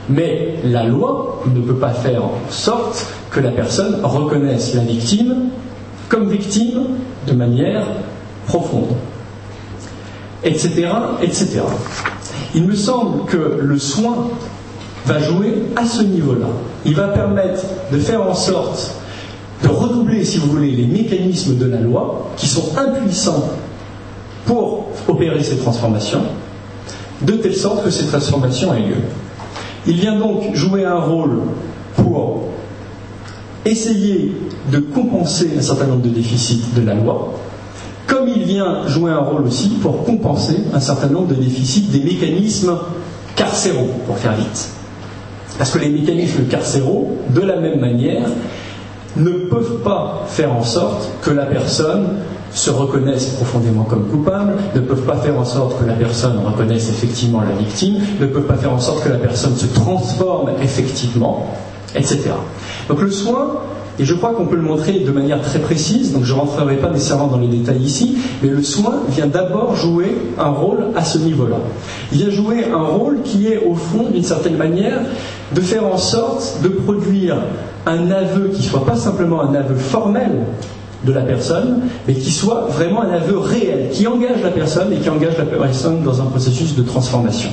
Mais la loi ne peut pas faire en sorte que la personne reconnaisse la victime comme victime de manière profonde, etc., etc. Il me semble que le soin va jouer à ce niveau-là. Il va permettre de faire en sorte de redoubler, si vous voulez, les mécanismes de la loi qui sont impuissants pour opérer ces transformations, de telle sorte que ces transformations aient lieu. Il vient donc jouer un rôle pour essayer de compenser un certain nombre de déficits de la loi, comme il vient jouer un rôle aussi pour compenser un certain nombre de déficits des mécanismes carcéraux, pour faire vite. Parce que les mécanismes carcéraux, de la même manière, ne peuvent pas faire en sorte que la personne se reconnaissent profondément comme coupables, ne peuvent pas faire en sorte que la personne reconnaisse effectivement la victime, ne peuvent pas faire en sorte que la personne se transforme effectivement, etc. Donc le soin, et je crois qu'on peut le montrer de manière très précise, donc je ne rentrerai pas nécessairement dans les détails ici, mais le soin vient d'abord jouer un rôle à ce niveau-là. Il vient jouer un rôle qui est au fond, d'une certaine manière, de faire en sorte de produire un aveu qui ne soit pas simplement un aveu formel de la personne, mais qui soit vraiment un aveu réel, qui engage la personne et qui engage la personne dans un processus de transformation.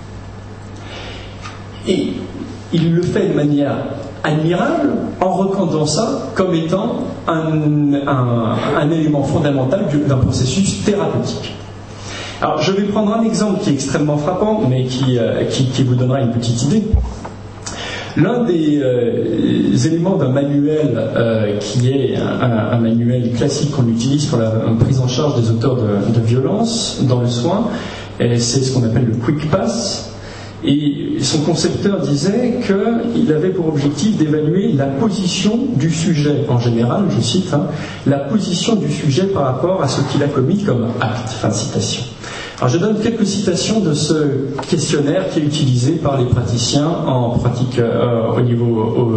Et il le fait de manière admirable en reconnaissant ça comme étant un élément fondamental d'un processus thérapeutique. Alors je vais prendre un exemple qui est extrêmement frappant, mais qui vous donnera une petite idée. L'un des éléments d'un manuel qui est un manuel classique qu'on utilise pour la prise en charge des auteurs de violences dans le soin, c'est ce qu'on appelle le Quick Pass. Et son concepteur disait qu'il avait pour objectif d'évaluer la position du sujet en général, je cite, la position du sujet par rapport à ce qu'il a commis comme acte. Fin de citation. Alors je donne quelques citations de ce questionnaire qui est utilisé par les praticiens en pratique au niveau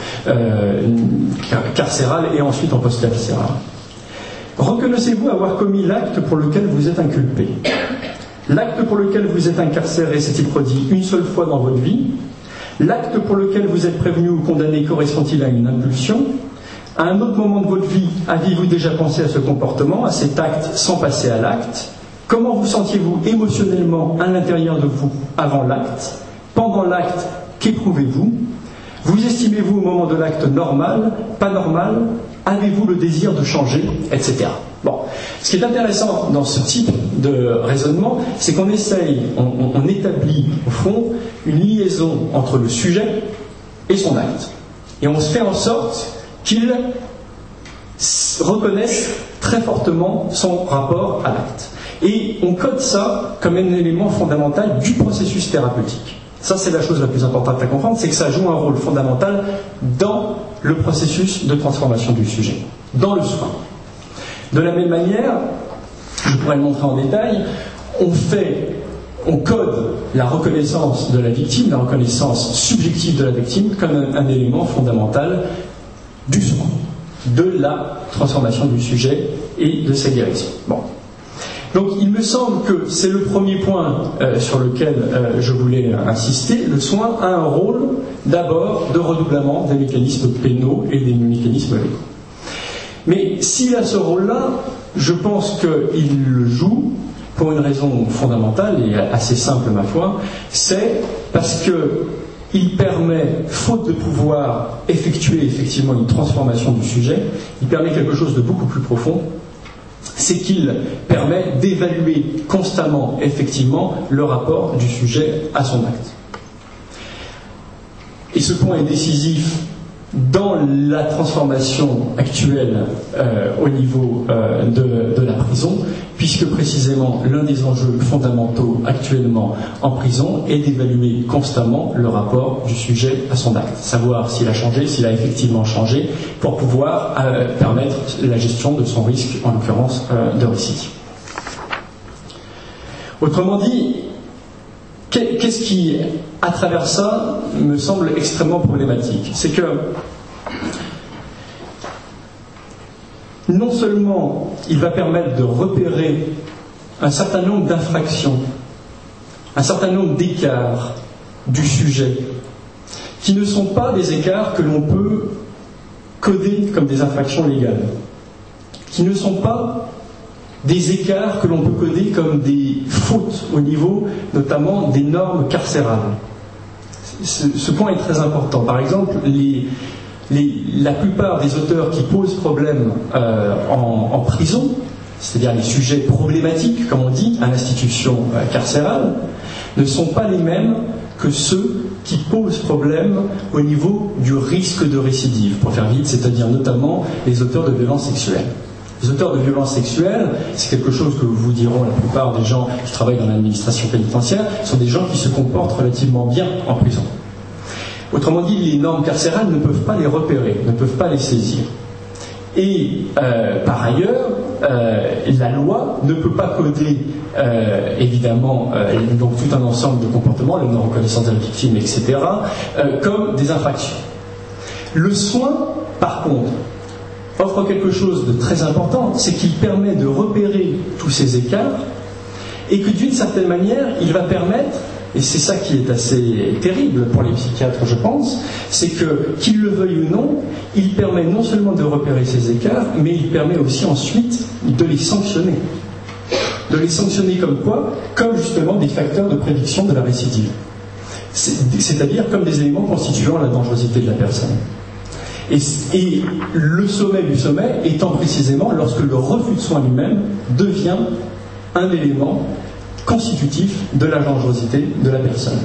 carcéral et ensuite en post-carcéral. Reconnaissez-vous avoir commis l'acte pour lequel vous êtes inculpé ? L'acte pour lequel vous êtes incarcéré s'est-il produit une seule fois dans votre vie ? L'acte pour lequel vous êtes prévenu ou condamné correspond-il à une impulsion ? À un autre moment de votre vie, aviez-vous déjà pensé à ce comportement, à cet acte sans passer à l'acte ? Comment vous sentiez-vous émotionnellement à l'intérieur de vous avant l'acte ? Pendant l'acte, qu'éprouvez-vous ? Vous estimez-vous au moment de l'acte normal, pas normal ? Avez-vous le désir de changer, etc. Bon, ce qui est intéressant dans ce type de raisonnement, c'est qu'on essaye, on établit au fond une liaison entre le sujet et son acte. Et on se fait en sorte qu'il reconnaisse très fortement son rapport à l'acte. Et on code ça comme un élément fondamental du processus thérapeutique. Ça, c'est la chose la plus importante à comprendre, c'est que ça joue un rôle fondamental dans le processus de transformation du sujet, dans le soin. De la même manière, je pourrais le montrer en détail, on code la reconnaissance de la victime, la reconnaissance subjective de la victime comme un élément fondamental du soin, de la transformation du sujet et de sa guérison. Bon. Donc il me semble que c'est le premier point sur lequel je voulais insister. Le soin a un rôle d'abord de redoublement des mécanismes pénaux et des mécanismes légaux. Mais s'il a ce rôle-là, je pense qu'il le joue pour une raison fondamentale et assez simple, ma foi, c'est parce qu'il permet, faute de pouvoir effectuer effectivement une transformation du sujet, il permet quelque chose de beaucoup plus profond, c'est qu'il permet d'évaluer constamment, effectivement, le rapport du sujet à son acte. Et ce point est décisif dans la transformation actuelle au niveau de la prison, puisque précisément l'un des enjeux fondamentaux actuellement en prison est d'évaluer constamment le rapport du sujet à son acte, savoir s'il a changé, s'il a effectivement changé, pour pouvoir permettre la gestion de son risque, en l'occurrence de récidive. Autrement dit, qu'est-ce qui, à travers ça, me semble extrêmement problématique ? C'est que non seulement il va permettre de repérer un certain nombre d'infractions, un certain nombre d'écarts du sujet, qui ne sont pas des écarts que l'on peut coder comme des infractions légales, qui ne sont pas des écarts que l'on peut coder comme des fautes au niveau notamment des normes carcérales. Ce point est très important. Par exemple, la plupart des auteurs qui posent problème en prison, c'est-à-dire les sujets problématiques, comme on dit, à l'institution carcérale, ne sont pas les mêmes que ceux qui posent problème au niveau du risque de récidive, pour faire vite, c'est-à-dire notamment les auteurs de violences sexuelles. Les auteurs de violences sexuelles, c'est quelque chose que vous diront la plupart des gens qui travaillent dans l'administration pénitentiaire, sont des gens qui se comportent relativement bien en prison. Autrement dit, les normes carcérales ne peuvent pas les repérer, ne peuvent pas les saisir. Et par ailleurs, la loi ne peut pas coder évidemment donc tout un ensemble de comportements, la non-reconnaissance de la victime, etc., comme des infractions. Le soin, par contre, offre quelque chose de très important, c'est qu'il permet de repérer tous ces écarts et que d'une certaine manière, il va permettre, et c'est ça qui est assez terrible pour les psychiatres, je pense, c'est que, qu'ils le veuillent ou non, il permet non seulement de repérer ces écarts, mais il permet aussi ensuite de les sanctionner. De les sanctionner comme quoi? Comme justement des facteurs de prédiction de la récidive. C'est-à-dire comme des éléments constituant la dangerosité de la personne. Et le sommet du sommet étant précisément lorsque le refus de soins lui-même devient un élément constitutif de la dangerosité de la personne.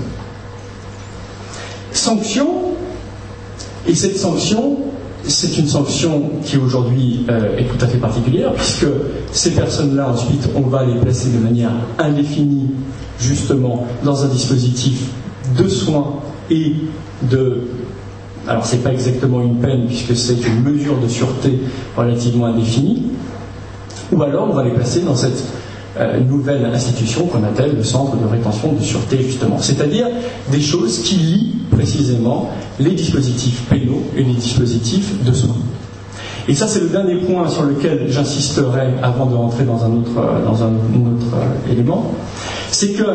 Sanction, et cette sanction, c'est une sanction qui aujourd'hui est tout à fait particulière, puisque ces personnes-là, ensuite, on va les placer de manière indéfinie, justement, dans un dispositif de soins et de... Alors, ce n'est pas exactement une peine, puisque c'est une mesure de sûreté relativement indéfinie, ou alors on va les placer dans cette nouvelle institution qu'on appelle le centre de rétention de sûreté, justement. C'est-à-dire des choses qui lient précisément les dispositifs pénaux et les dispositifs de soins. Et ça, c'est le dernier point sur lequel j'insisterai avant de rentrer dans un autre élément, c'est que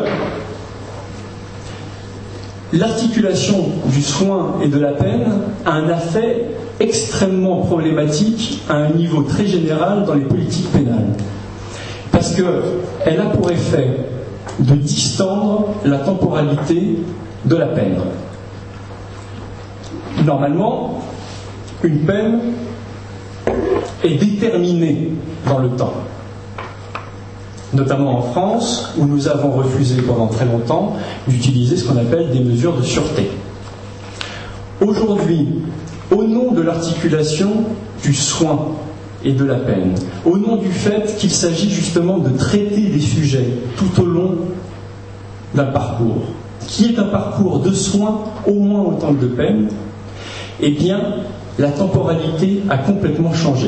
l'articulation du soin et de la peine a un effet extrêmement problématique à un niveau très général dans les politiques pénales. Parce qu'elle a pour effet de distendre la temporalité de la peine. Normalement, une peine est déterminée dans le temps. Notamment en France, où nous avons refusé pendant très longtemps d'utiliser ce qu'on appelle des mesures de sûreté. Aujourd'hui, au nom de l'articulation du soin et de la peine, au nom du fait qu'il s'agit justement de traiter des sujets tout au long d'un parcours, qui est un parcours de soins au moins autant que de peine, eh bien, la temporalité a complètement changé.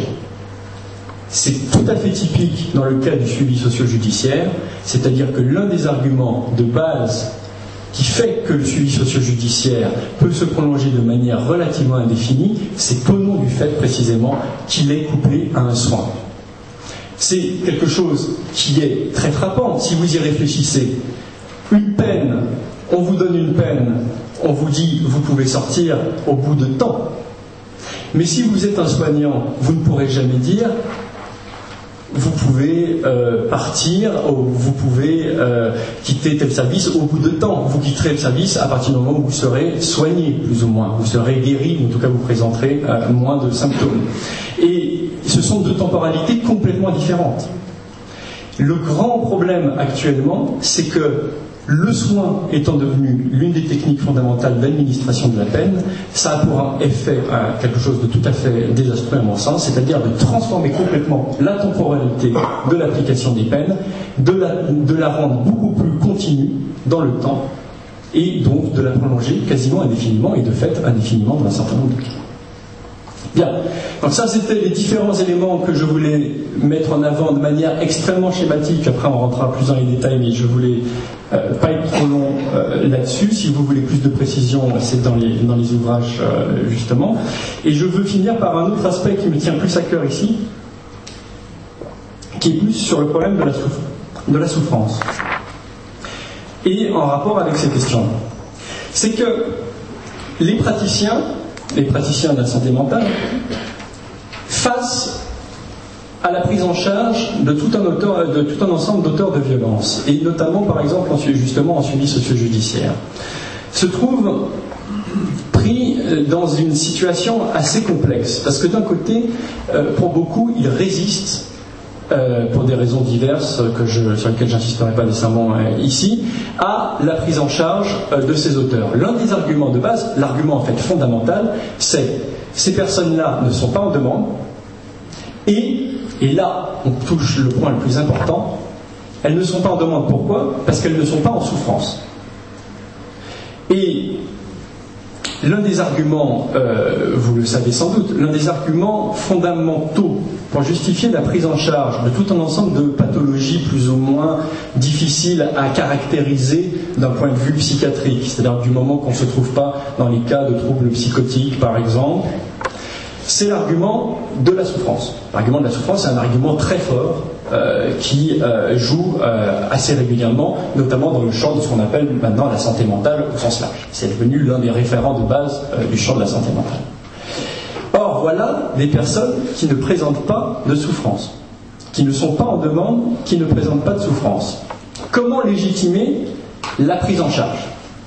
C'est tout à fait typique dans le cas du suivi socio-judiciaire, c'est-à-dire que l'un des arguments de base qui fait que le suivi socio-judiciaire peut se prolonger de manière relativement indéfinie, c'est au nom du fait précisément qu'il est couplé à un soin. C'est quelque chose qui est très frappant si vous y réfléchissez. Une peine, on vous donne une peine, on vous dit vous pouvez sortir au bout de temps. Mais si vous êtes un soignant, vous ne pourrez jamais dire vous pouvez partir, vous pouvez quitter tel service au bout de temps. Vous quitterez le service à partir du moment où vous serez soigné, plus ou moins. Vous serez guéri, ou en tout cas vous présenterez moins de symptômes. Et ce sont deux temporalités complètement différentes. Le grand problème actuellement, c'est que le soin étant devenu l'une des techniques fondamentales d'administration de la peine, ça a pour effet quelque chose de tout à fait désastreux à mon sens, c'est-à-dire de transformer complètement la temporalité de l'application des peines, de la rendre beaucoup plus continue dans le temps, et donc de la prolonger quasiment indéfiniment, et de fait indéfiniment dans un certain nombre de cas. Bien, donc ça c'était les différents éléments que je voulais mettre en avant de manière extrêmement schématique. Après on rentrera plus dans les détails, mais je voulais pas être trop long là-dessus. Si vous voulez plus de précision, c'est dans les ouvrages justement. Et je veux finir par un autre aspect qui me tient plus à cœur ici, qui est plus sur le problème de la souffrance, et en rapport avec ces questions. c'est que les praticiens de la santé mentale, face à la prise en charge de tout un ensemble d'auteurs de violence, et notamment par exemple justement en suivi socio-judiciaire, se trouvent pris dans une situation assez complexe, parce que d'un côté, pour beaucoup, ils résistent, pour des raisons diverses sur lesquelles je n'insisterai pas nécessairement ici, à la prise en charge de ces auteurs. L'un des arguments de base, l'argument en fait fondamental, c'est ces personnes-là ne sont pas en demande, et là, on touche le point le plus important, elles ne sont pas en demande. Pourquoi ? Parce qu'elles ne sont pas en souffrance. Et l'un des arguments, vous le savez sans doute, l'un des arguments fondamentaux pour justifier la prise en charge de tout un ensemble de pathologies plus ou moins difficiles à caractériser d'un point de vue psychiatrique, c'est-à-dire du moment qu'on ne se trouve pas dans les cas de troubles psychotiques par exemple, c'est l'argument de la souffrance. L'argument de la souffrance, c'est un argument très fort qui joue assez régulièrement, notamment dans le champ de ce qu'on appelle maintenant la santé mentale au sens large. C'est devenu l'un des référents de base du champ de la santé mentale. Or, voilà des personnes qui ne présentent pas de souffrance, qui ne sont pas en demande, qui ne présentent pas de souffrance. Comment légitimer la prise en charge ?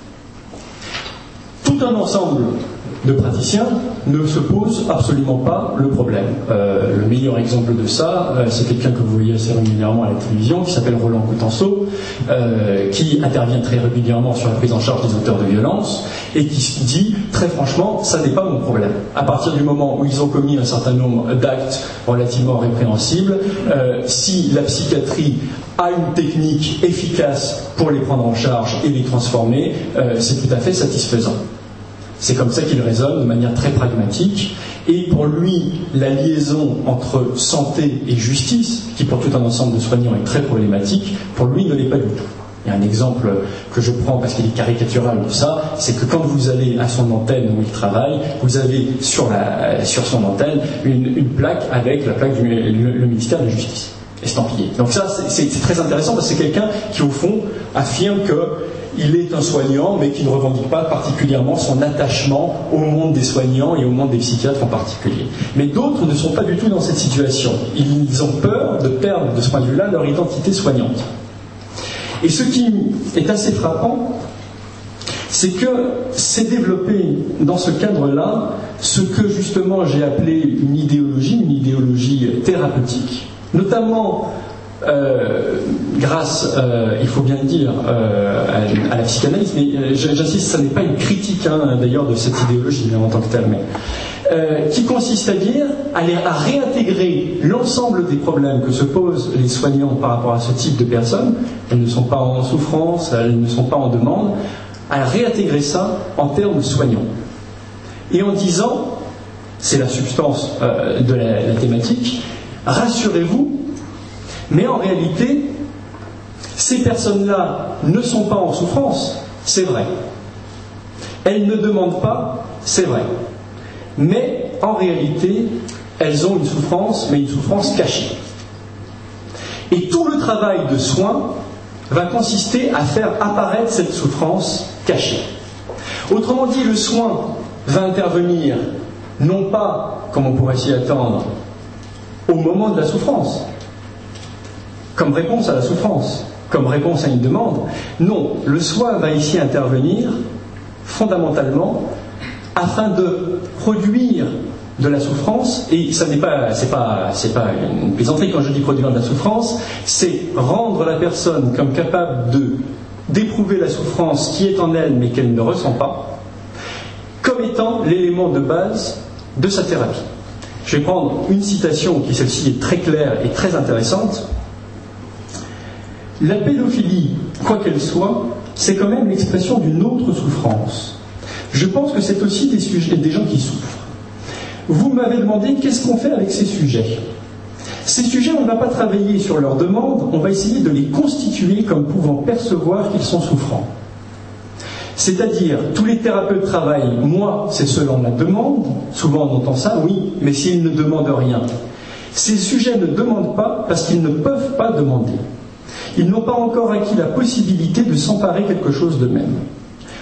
Tout un ensemble de praticiens ne se pose absolument pas le problème. Le meilleur exemple de ça, c'est quelqu'un que vous voyez assez régulièrement à la télévision, qui s'appelle Roland Coutenceau, qui intervient très régulièrement sur la prise en charge des auteurs de violence, et qui dit très franchement, ça n'est pas mon problème. À partir du moment où ils ont commis un certain nombre d'actes relativement répréhensibles, si la psychiatrie a une technique efficace pour les prendre en charge et les transformer, c'est tout à fait satisfaisant. C'est comme ça qu'il raisonne de manière très pragmatique. Et pour lui, la liaison entre santé et justice, qui pour tout un ensemble de soignants est très problématique, pour lui ne l'est pas du tout. Il y a un exemple que je prends parce qu'il est caricatural de ça, c'est que quand vous allez à son antenne où il travaille, vous avez sur son antenne une plaque avec la plaque du ministère de la Justice, estampillée. Donc ça, c'est très intéressant parce que c'est quelqu'un qui, au fond, affirme qu'il est un soignant, mais qui ne revendique pas particulièrement son attachement au monde des soignants et au monde des psychiatres en particulier. Mais d'autres ne sont pas du tout dans cette situation. Ils ont peur de perdre, de ce point de vue-là, leur identité soignante. Et ce qui est assez frappant, c'est que s'est développé dans ce cadre-là ce que justement j'ai appelé une idéologie thérapeutique, notamment grâce, il faut bien le dire, à la psychanalyse, mais j'insiste, ça n'est pas une critique d'ailleurs de cette idéologie en tant que telle, mais qui consiste à dire, à réintégrer l'ensemble des problèmes que se posent les soignants par rapport à ce type de personnes. Elles ne sont pas en souffrance, elles ne sont pas en demande, à réintégrer ça en termes soignants. Et en disant, c'est la substance de la thématique, rassurez-vous, mais en réalité, ces personnes-là ne sont pas en souffrance, c'est vrai. Elles ne demandent pas, c'est vrai. Mais en réalité, elles ont une souffrance, mais une souffrance cachée. Et tout le travail de soin va consister à faire apparaître cette souffrance cachée. Autrement dit, le soin va intervenir, non pas, comme on pourrait s'y attendre, au moment de la souffrance, comme réponse à la souffrance, comme réponse à une demande. Non, le soin va ici intervenir fondamentalement afin de produire de la souffrance, et ça c'est pas une plaisanterie quand je dis produire de la souffrance, c'est rendre la personne comme capable d'éprouver la souffrance qui est en elle mais qu'elle ne ressent pas, comme étant l'élément de base de sa thérapie. Je vais prendre une citation qui, celle-ci, est très claire et très intéressante. La pédophilie, quoi qu'elle soit, c'est quand même l'expression d'une autre souffrance. Je pense que c'est aussi des gens qui souffrent. Vous m'avez demandé qu'est-ce qu'on fait avec ces sujets. Ces sujets, on ne va pas travailler sur leur demande, on va essayer de les constituer comme pouvant percevoir qu'ils sont souffrants. C'est-à-dire, tous les thérapeutes travaillent, moi, c'est selon la demande, souvent on entend ça, oui, mais s'ils ne demandent rien. Ces sujets ne demandent pas parce qu'ils ne peuvent pas demander. Ils n'ont pas encore acquis la possibilité de s'emparer quelque chose d'eux-mêmes.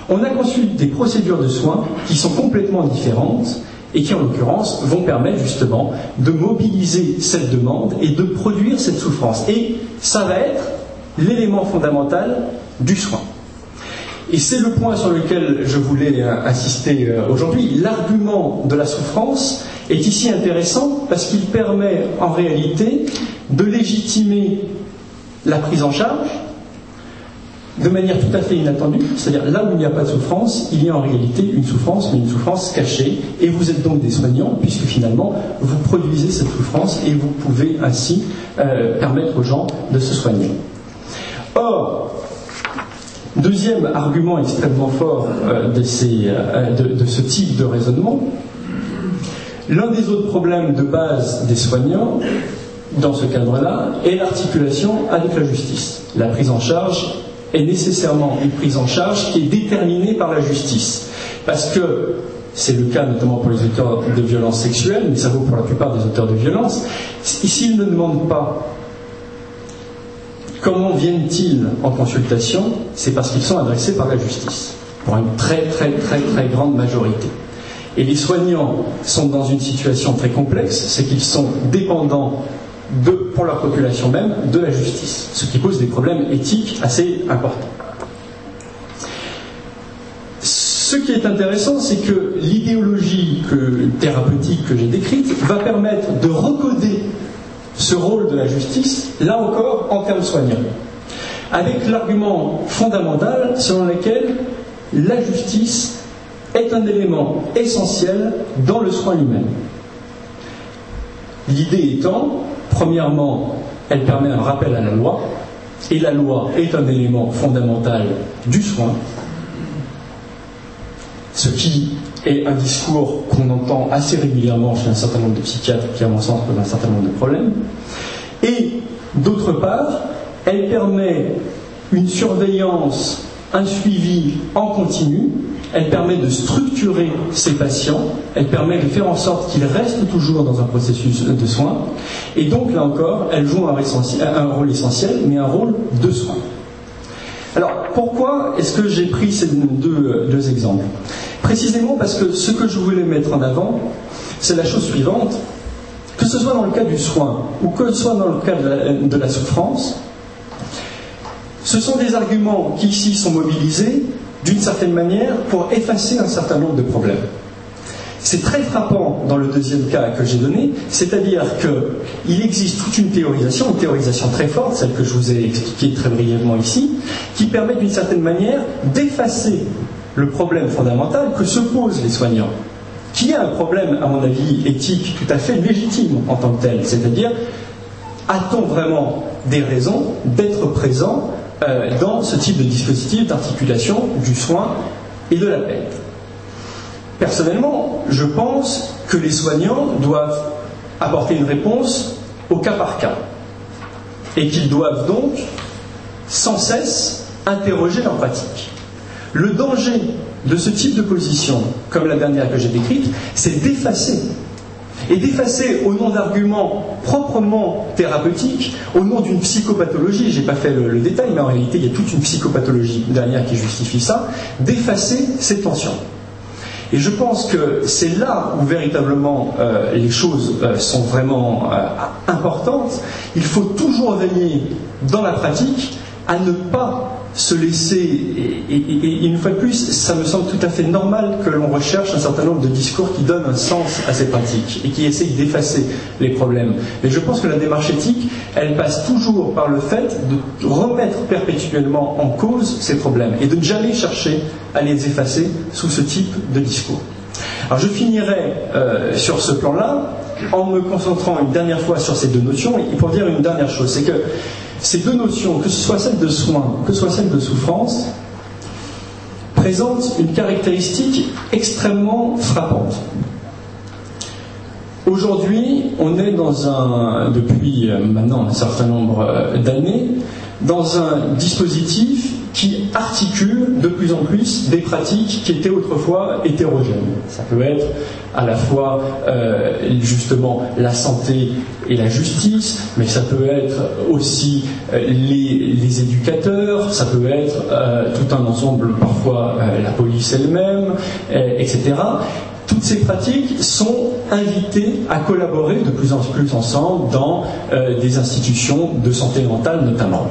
On a conçu des procédures de soins qui sont complètement différentes et qui, en l'occurrence, vont permettre justement de mobiliser cette demande et de produire cette souffrance. Et ça va être l'élément fondamental du soin. Et c'est le point sur lequel je voulais insister aujourd'hui. L'argument de la souffrance est ici intéressant parce qu'il permet en réalité de légitimer la prise en charge de manière tout à fait inattendue, c'est-à-dire là où il n'y a pas de souffrance, il y a en réalité une souffrance, mais une souffrance cachée, et vous êtes donc des soignants, puisque finalement vous produisez cette souffrance et vous pouvez ainsi permettre aux gens de se soigner. Or, deuxième argument extrêmement fort de ce type de raisonnement, l'un des autres problèmes de base des soignants, dans ce cadre-là, est l'articulation avec la justice. La prise en charge est nécessairement une prise en charge qui est déterminée par la justice. Parce que, c'est le cas notamment pour les auteurs de violences sexuelles, mais ça vaut pour la plupart des auteurs de violences, s'ils ne demandent pas comment viennent-ils en consultation, c'est parce qu'ils sont adressés par la justice, pour une très très très très grande majorité. Et les soignants sont dans une situation très complexe, c'est qu'ils sont dépendants pour leur population même, de la justice, ce qui pose des problèmes éthiques assez importants. Ce qui est intéressant, c'est que l'idéologie thérapeutique que j'ai décrite va permettre de recoder ce rôle de la justice, là encore, en termes soignants, avec l'argument fondamental selon lequel la justice est un élément essentiel dans le soin lui-même. L'idée étant, premièrement, elle permet un rappel à la loi, et la loi est un élément fondamental du soin, ce qui est un discours qu'on entend assez régulièrement chez un certain nombre de psychiatres qui, à mon sens, posent un certain nombre de problèmes. Et, d'autre part, elle permet une surveillance, un suivi en continu, elle permet de structurer ces patients, elle permet de faire en sorte qu'ils restent toujours dans un processus de soins, et donc, là encore, elle joue un rôle essentiel, mais un rôle de soin. Alors, pourquoi est-ce que j'ai pris ces deux exemples ? Précisément parce que ce que je voulais mettre en avant, c'est la chose suivante, que ce soit dans le cas du soin, ou que ce soit dans le cas de la souffrance, ce sont des arguments qui ici sont mobilisés d'une certaine manière pour effacer un certain nombre de problèmes. C'est très frappant dans le deuxième cas que j'ai donné, c'est-à-dire qu'il existe toute une théorisation très forte, celle que je vous ai expliquée très brièvement ici, qui permet d'une certaine manière d'effacer le problème fondamental que se posent les soignants, qui est un problème, à mon avis, éthique tout à fait légitime en tant que tel, c'est-à-dire, a-t-on vraiment des raisons d'être présent dans ce type de dispositif d'articulation du soin et de la peine. Personnellement, je pense que les soignants doivent apporter une réponse au cas par cas et qu'ils doivent donc sans cesse interroger leur pratique. Le danger de ce type de position, comme la dernière que j'ai décrite, c'est d'effacer. Et d'effacer au nom d'arguments proprement thérapeutiques, au nom d'une psychopathologie, je n'ai pas fait le détail, mais en réalité il y a toute une psychopathologie derrière qui justifie ça, d'effacer ces tensions. Et je pense que c'est là où véritablement les choses sont vraiment importantes. Il faut toujours veiller dans la pratique à ne pas se laisser, et une fois de plus, ça me semble tout à fait normal que l'on recherche un certain nombre de discours qui donnent un sens à ces pratiques et qui essayent d'effacer les problèmes. Mais je pense que la démarche éthique, elle passe toujours par le fait de remettre perpétuellement en cause ces problèmes et de ne jamais chercher à les effacer sous ce type de discours. Alors je finirai sur ce plan-là en me concentrant une dernière fois sur ces deux notions et pour dire une dernière chose, c'est que ces deux notions, que ce soit celle de soin, que ce soit celle de souffrance, présentent une caractéristique extrêmement frappante. Aujourd'hui, on est depuis maintenant un certain nombre d'années, dans un dispositif qui articule de plus en plus des pratiques qui étaient autrefois hétérogènes. Ça peut être à la fois justement la santé et la justice, mais ça peut être aussi les éducateurs, ça peut être tout un ensemble, parfois la police elle-même, etc. Toutes ces pratiques sont invitées à collaborer de plus en plus ensemble dans des institutions de santé mentale notamment.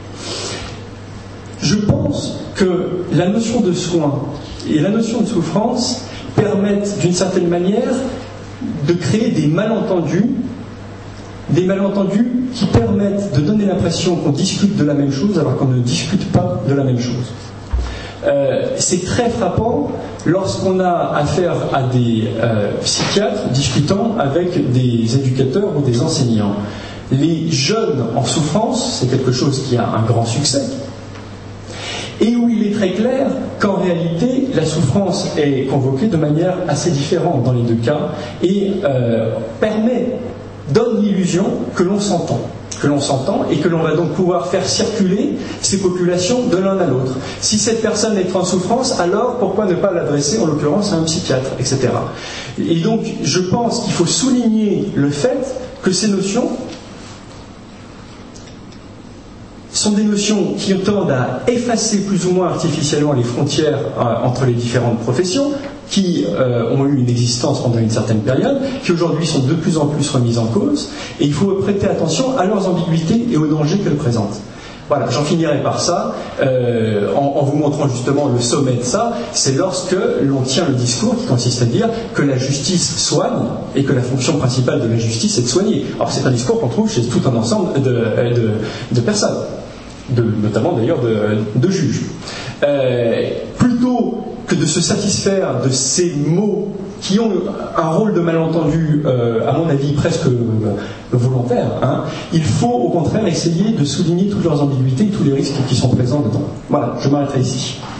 Je pense que la notion de soin et la notion de souffrance permettent d'une certaine manière de créer des malentendus qui permettent de donner l'impression qu'on discute de la même chose alors qu'on ne discute pas de la même chose. C'est très frappant lorsqu'on a affaire à des psychiatres discutant avec des éducateurs ou des enseignants. Les jeunes en souffrance, c'est quelque chose qui a un grand succès, et où il est très clair qu'en réalité, la souffrance est convoquée de manière assez différente dans les deux cas, et donne l'illusion que l'on s'entend. Et que l'on va donc pouvoir faire circuler ces populations de l'un à l'autre. Si cette personne est en souffrance, alors pourquoi ne pas l'adresser en l'occurrence à un psychiatre, etc. Et donc je pense qu'il faut souligner le fait que ces notions sont des notions qui tendent à effacer plus ou moins artificiellement les frontières entre les différentes professions, qui ont eu une existence pendant une certaine période, qui aujourd'hui sont de plus en plus remises en cause, et il faut prêter attention à leurs ambiguïtés et aux dangers qu'elles présentent. Voilà, j'en finirai par ça, en vous montrant justement le sommet de ça, c'est lorsque l'on tient le discours qui consiste à dire que la justice soigne, et que la fonction principale de la justice est de soigner. Alors c'est un discours qu'on trouve chez tout un ensemble de personnes, notamment d'ailleurs de juges. Plutôt que de se satisfaire de ces mots qui ont un rôle de malentendu, à mon avis, presque volontaire, il faut au contraire essayer de souligner toutes leurs ambiguïtés et tous les risques qui sont présents dedans. Voilà, je m'arrêterai ici.